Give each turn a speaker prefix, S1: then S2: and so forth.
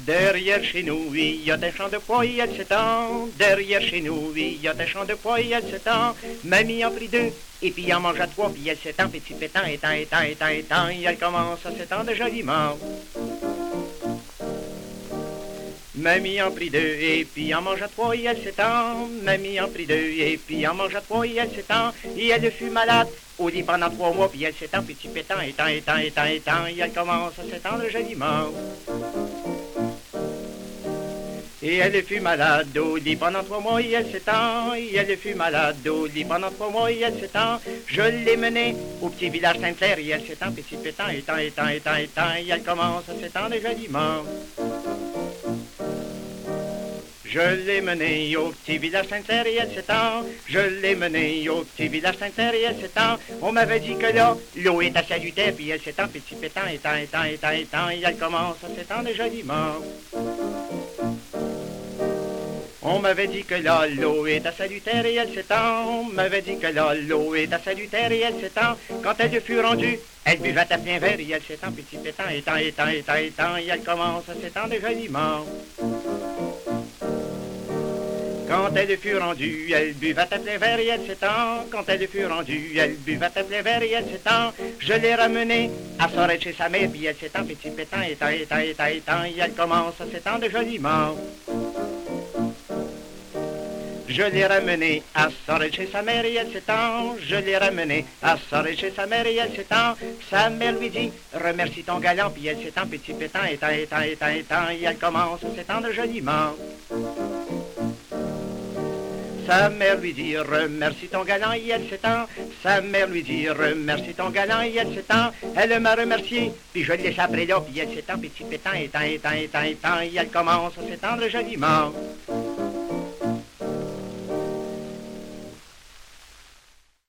S1: Derrière chez nous, il y a des champs de pois et elle s'étend. Derrière chez nous, il y a des champs de pois et elle s'étend. Mamie en prit deux, et puis en mange à trois, puis elle s'étend, petit pétant, étant, et elle commence à s'étendre joliment. Mamie en prit deux, et puis en mange à trois, et elle s'étend. Mamie en prit deux, et puis en mange à trois, et elle s'étend. Et elle fut malade au lit pendant 3 mois, puis elle s'étend, petit pétant, étant, et elle commence à s'étendre joliment. Et elle fut malade au lit pendant 3 mois, et elle s'étend. Et elle fut malade au lit pendant 3 mois, et elle s'étend. Je l'ai menée au petit village Sainte-Claire, et elle s'étend, petit pétant, étant, et elle commence à s'étendre joliment. Je l'ai menée au petit village Sainte-Claire et elle s'étend. Je l'ai menée au petit village Sainte-Claire et elle s'étend. On m'avait dit que là, l'eau est à salutaire, puis elle s'étend, petit pétant, étant, et elle commence à s'étendre joliment. On m'avait dit que là, l'eau est à salutaire et elle s'étend. On m'avait dit que là, l'eau est à salutaire et elle s'étend. Quand elle fut rendue, elle buvait à plein verre et elle s'étend, petit pétant, étant, et elle commence à s'étendre joliment. Quand elle fut rendue, elle buvait à plein verre et elle s'étend. Quand elle fut rendue, elle buvait à plein verre et elle s'étend. Je l'ai ramenée à Sorel chez sa mère, puis elle s'étend, petit pétant, étant, et elle commence à s'étendre joliment. Je l'ai ramenée à Sorel chez sa mère et elle s'étend. Je l'ai ramenée à Sorel chez sa mère et elle s'étend. Sa mère lui dit, remercie ton galant, puis elle s'étend, petit pétant, étant, et elle commence à s'étendre joliment. Sa mère lui dit, remercie ton galant, et elle s'étend. Sa mère lui dit, remercie ton galant, et elle s'étend. Elle m'a remercié, puis je l'ai après là, puis elle s'étend, petit pétant, étant, et elle commence à s'étendre joliment.